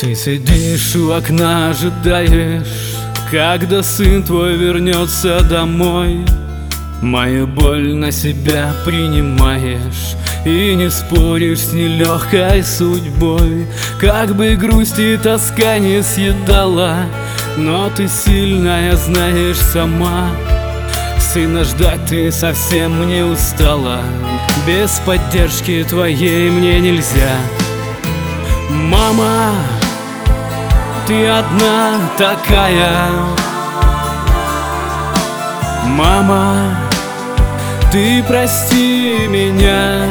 Ты сидишь у окна, ожидаешь, когда сын твой вернется домой. Мою боль на себя принимаешь и не споришь с нелегкой судьбой. Как бы грусть и тоска не съедала, но ты сильная, знаешь сама. Сына ждать ты совсем не устала, без поддержки твоей мне нельзя. Мама, ты одна такая. Мама, ты прости меня.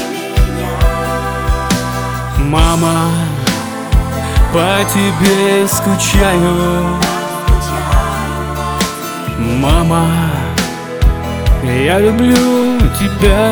Мама, по тебе скучаю. Мама, я люблю тебя.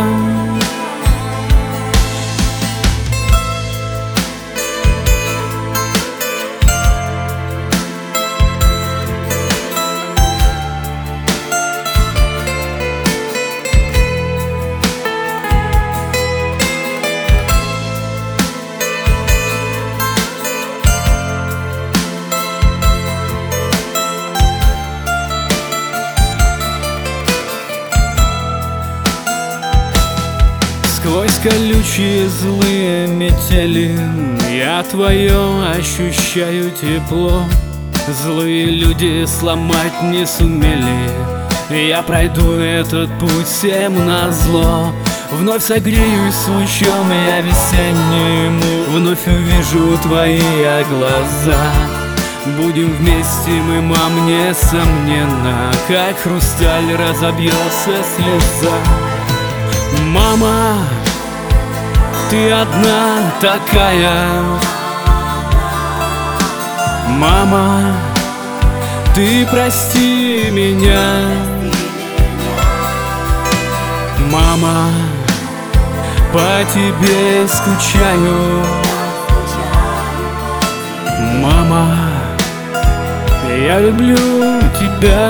Сквозь колючие злые метели я твое ощущаю тепло. Злые люди сломать не сумели, я пройду этот путь всем назло. Вновь согреюсь лучом я весенним, вновь увижу твои глаза. Будем вместе мы, мам, несомненно, как хрусталь разобьется слеза. Мама, ты одна такая. Мама, ты прости меня. Мама, по тебе скучаю. Мама, я люблю тебя.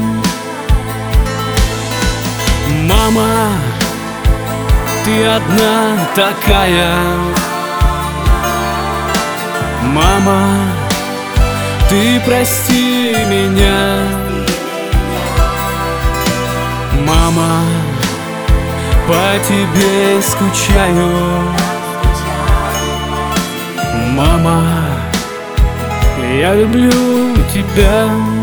Мама, ты одна такая. Мама, ты прости меня. Мама, по тебе скучаю. Мама, я люблю тебя.